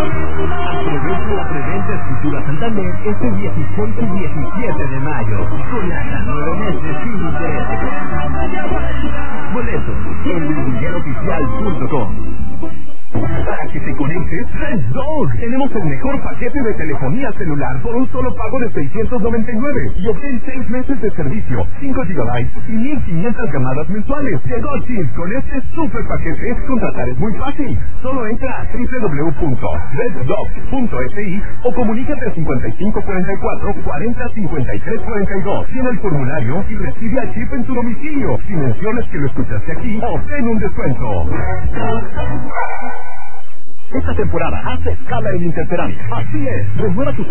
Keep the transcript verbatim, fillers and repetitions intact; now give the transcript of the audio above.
Aprovecha la preventa Escultura Santander este dieciséis y diecisiete de mayo, con hasta nueve meses sin intereses. Boletos en livillero oficial punto com. Para que te conectes, Red Dog. Tenemos el mejor paquete de telefonía celular por un solo pago de seiscientos noventa y nueve y obtén seis meses de servicio, cinco gigabytes y mil quinientas llamadas mensuales. Llegó Chip. Con este super paquete, contratar es muy fácil. Solo entra a doble u doble u doble u punto red dog punto s i o comunícate al cincuenta y cinco cuarenta y cuatro cuarenta cincuenta y tres cuarenta y dos. Llena el formulario y recibe a Chip en tu domicilio. Si mencionas que lo escuchaste aquí, obtén un descuento. Esta temporada hace escala en Interceramic. Así es, renueva tus